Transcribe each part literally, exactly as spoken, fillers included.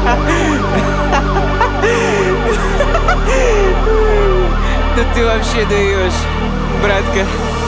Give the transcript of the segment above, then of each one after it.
Да ты вообще даешь, братка.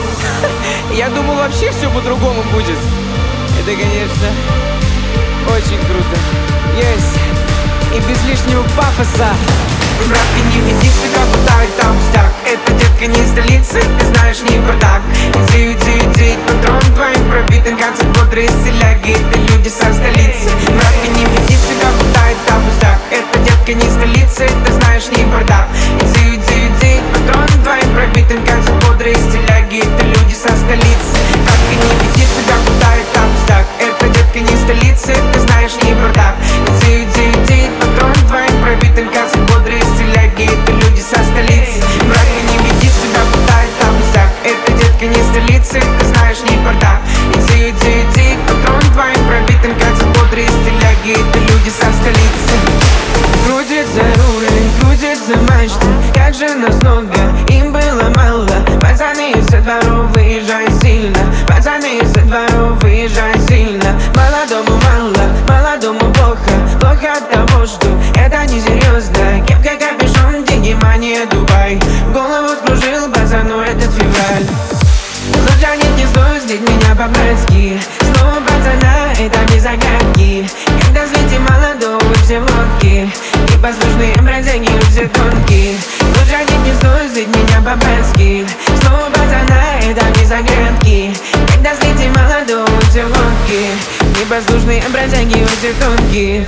Я думал, вообще все по-другому будет. Это, конечно, очень круто. Есть. И без лишнего пафоса. Братка, не веди себя, будто там пустяк. Это, детка, не столица, ты знаешь, не бардак. Иди, уйди, уйди, патрон твоим пробитым, как бодрые селяги. Это люди со столицы. Братка, не веди себя, будто там пустяк. Это, детка, не столица, ты знаешь, не бардак. Иди, уйди, уйди, патрон твоим пробитым, как бодрые селяги. Это люди со столицы. Братка, не веди себя, будто там пустяк. Это, детка, не столица, ты знаешь, не бардак. Иди, уйди, уйди, патрон твоим пробитым, как бодрые селяги. Это люди со столицы. Братка, не веди себя, будто там пустяк. Это, детка, не столица, ты знаешь, не бардак. Иди, уйди, уйди, патрон твоим пробитым, как бодрые селяги. Это люди со столицы. Крутит за руль, крутит за мачты. Как же нас много, им было мало. Пацаны со дворов, выезжай сильно. Пацаны со дворов, выезжай сильно. Молодому мало, молодому плохо. Плохо от того, что это несерьезно. Кепка, капюшон, деньги, мания, Дубай. Голову скружил пацану этот февраль. Лучше нет, не стоит злить меня по-братски. Снова пацана, это без загадки. Когда злите молодого, все в лодке. Непослушные бродяги, все тонкие. Лучше нет, не стоит злить меня по-братски. Снова пацана, это без загадки. Когда злите молодого, все в лодке. Непослушные бродяги, все тонкие.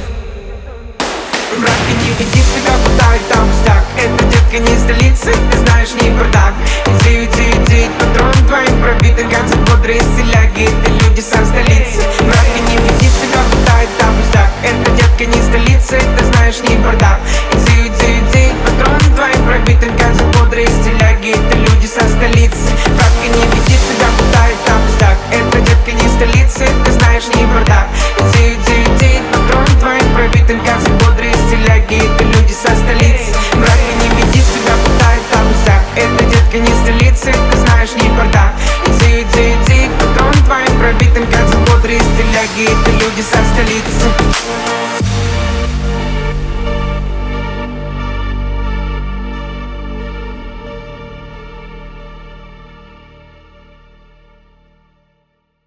Братка, не веди себя, будто там пустяк. Это, детка, не столица, ты знаешь, не бардак. Иди, уйди, уйди, патрон твоим пробитым, как бодрые селяги. Это люди со столицы. Братка, не веди себя, будто там пустяк. Это, детка, не столица, ты знаешь, не бардак. Иди, уйди, уйди, патрон твоим пробитым, как бодрые селяги. Это люди со столицы. Братка, не веди себя, будто там пустяк. Это, детка, не столица, ты знаешь, не бардак. Иди, уйди, уйди, патрон твоим пробитым, как бодрые селяги. Это люди со столицы. Братка, не веди себя, будто там пустяк. Это, детка, не столица, ты знаешь, не бардак. Иди, уйди, уйди, патрон твоим пробитым, как бодрые селяги. Это люди со столицы.